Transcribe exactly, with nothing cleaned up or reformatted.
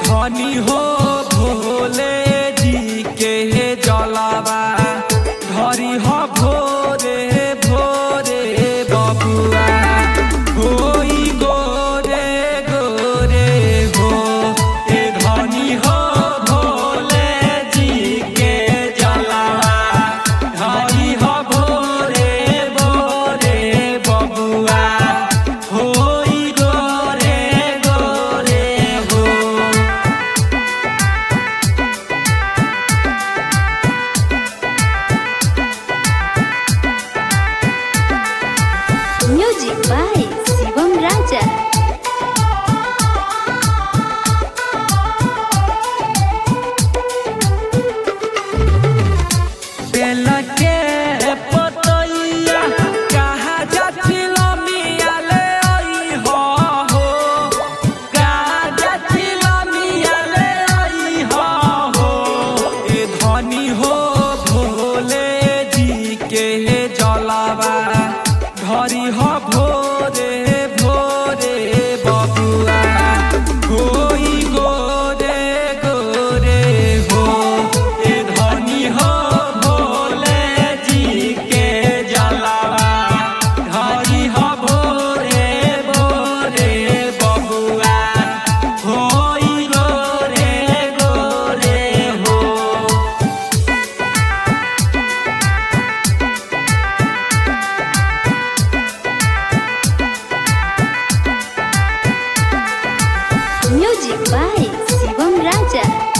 धनी हो भोले जी के जलावा धरी हो भोरे भोरे बबुआ होई गोरे गोरे हो ए धनी हो भोले जी के जलावा धरी हो भोरे भोरे बबुआ होई गोरे गोरे हो। Music by Shivam Raja. बेल के पतैया कहाँ जाथिल मिया ले आई हो हो कहाँ जाथिल मिया ले आई हो हो ए धनी हो भोले जी के जलावा धरी हो भोरे भोरे बबुआ होई गोरे गोरे हो ए धनी हो भोले जी के जलावा धरी हो भोरे भोरे बबुआ होई गोरे गोरे हो। Music by Shivam Raja.